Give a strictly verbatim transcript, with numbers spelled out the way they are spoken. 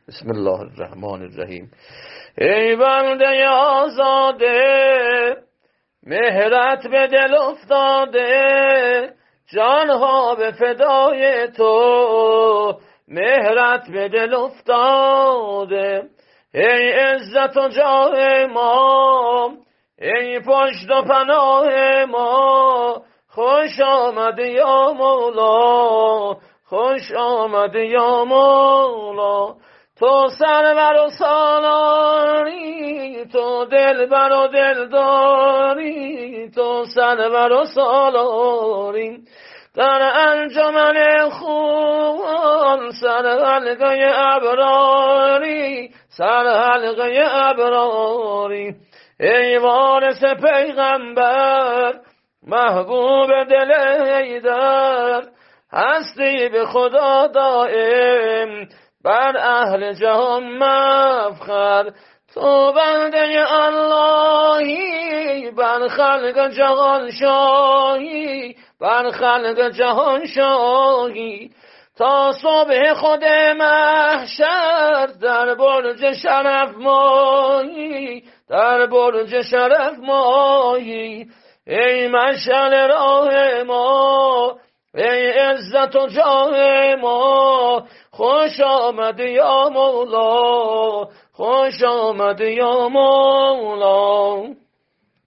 بسم الله الرحمن الرحیم. ای بنده آزاده، مهرت به دل افتاده، جانها به فدای تو، مهرت به دل افتاده. ای عزت و جاه ما، ای پشت و پناه ما، خوش آمد یا مولا، خوش آمد یا مولا. تو سرور و سالاری، تو دلبر و دلداری، تو سرور و سالاری، در انجمن خوبان سر حلقه ابراری، سر حلقه ابراری. ای وارث پیغمبر، محبوب دل حیدر، هستی به خدا دائم، بر اهل جهان مفخر. تو بنده اللهی، بر خلق جهان شاهی، بر خلق جهان شاهی. تا صبح خود محشر در برج شرف ماهی، در برج شرف ماهی. ای مشعل راه ما، ای عزت و جاه ما، خوش آمد یا مولا، خوش آمد یا مولا.